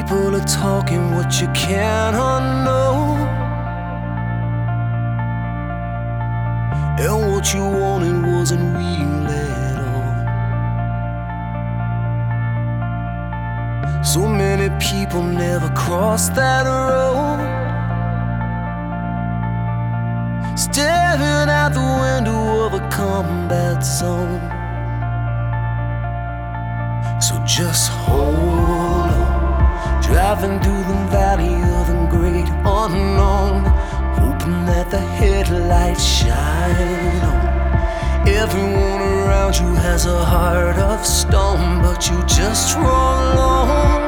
people are talking what you cannot know, and what you wanted wasn't real at all. So many people never crossed that road, staring out the window of a combat zone. So just hold on, driving through the valley of the great unknown, hoping that the headlights shine on. Everyone around you has a heart of stone, but you just roll on.